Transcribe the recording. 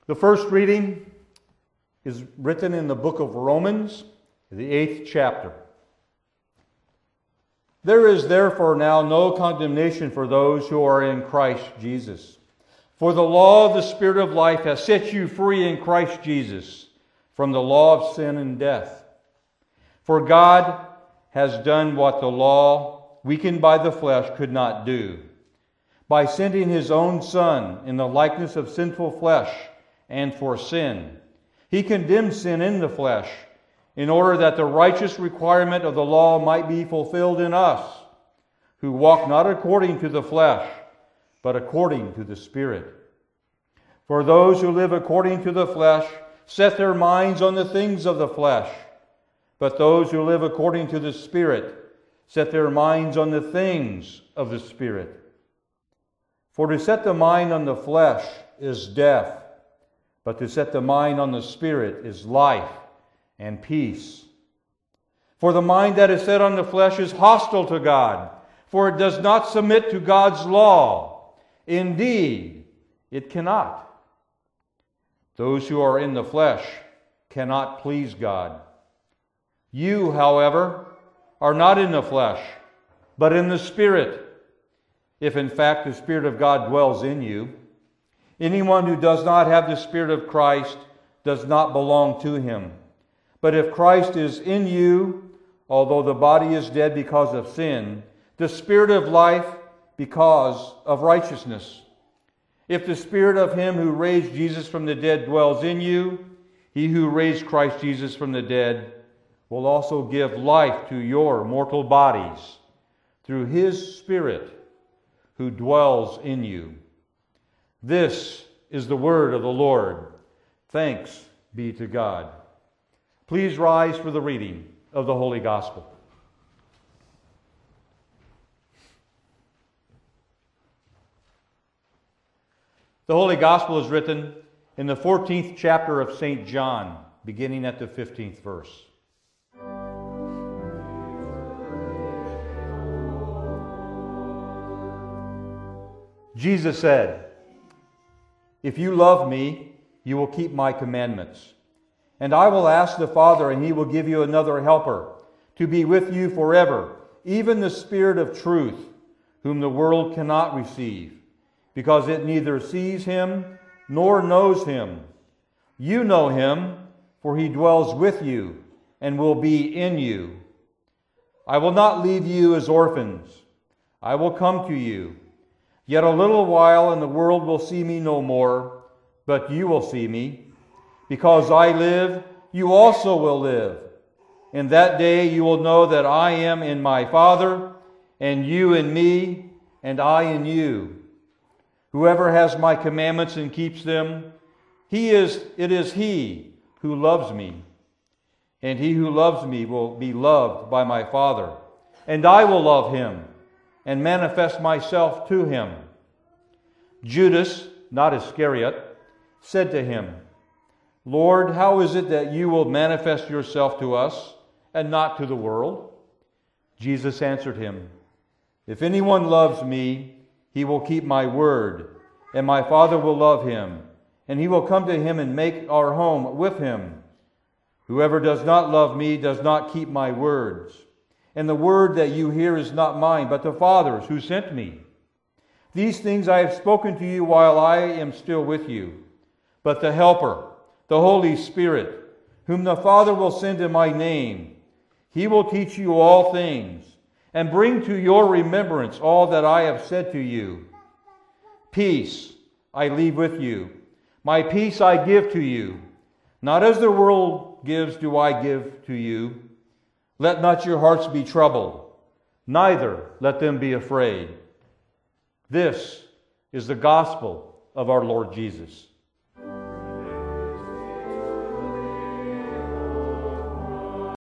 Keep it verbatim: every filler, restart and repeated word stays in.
The first reading is written in the book of Romans, the eighth chapter. There is therefore now no condemnation for those who are in Christ Jesus. For the law of the Spirit of life has set you free in Christ Jesus from the law of sin and death. For God has done what the law, weakened by the flesh, could not do. By sending His own Son in the likeness of sinful flesh and for sin, He condemned sin in the flesh, in order that the righteous requirement of the law might be fulfilled in us, who walk not according to the flesh, but according to the Spirit. For those who live according to the flesh set their minds on the things of the flesh, but those who live according to the Spirit set their minds on the things of the Spirit. For to set the mind on the flesh is death, but to set the mind on the Spirit is life and peace. For the mind that is set on the flesh is hostile to God, for it does not submit to God's law. Indeed, it cannot. Those who are in the flesh cannot please God. You, however, are not in the flesh, but in the Spirit, if in fact the Spirit of God dwells in you. Anyone who does not have the Spirit of Christ does not belong to Him. But if Christ is in you, although the body is dead because of sin, the Spirit of life because of righteousness. If the Spirit of Him who raised Jesus from the dead dwells in you, He who raised Christ Jesus from the dead will also give life to your mortal bodies through His Spirit who dwells in you. This is the word of the Lord. Thanks be to God. Please rise for the reading of the Holy Gospel. The Holy Gospel is written in the fourteenth chapter of Saint John, beginning at the fifteenth verse. Jesus said, "If you love me, you will keep my commandments. And I will ask the Father, and He will give you another helper, to be with you forever, even the Spirit of truth, whom the world cannot receive, because it neither sees Him nor knows Him. You know Him, for He dwells with you and will be in you. I will not leave you as orphans. I will come to you. Yet a little while, and the world will see me no more, but you will see me. Because I live, you also will live. In that day you will know that I am in my Father, and you in me, and I in you. Whoever has my commandments and keeps them, he is it is he who loves me. And he who loves me will be loved by my Father, and I will love him and manifest myself to him." Judas, not Iscariot, said to Him, "Lord, how is it that you will manifest yourself to us and not to the world?" Jesus answered him, "If anyone loves me, he will keep my word, and my Father will love him, and he will come to him and make our home with him. Whoever does not love me does not keep my words. And the word that you hear is not mine, but the Father's who sent me. These things I have spoken to you while I am still with you. But the Helper, the Holy Spirit, whom the Father will send in my name, He will teach you all things, and bring to your remembrance all that I have said to you. Peace I leave with you. My peace I give to you. Not as the world gives do I give to you. Let not your hearts be troubled, neither let them be afraid." This is the gospel of our Lord Jesus.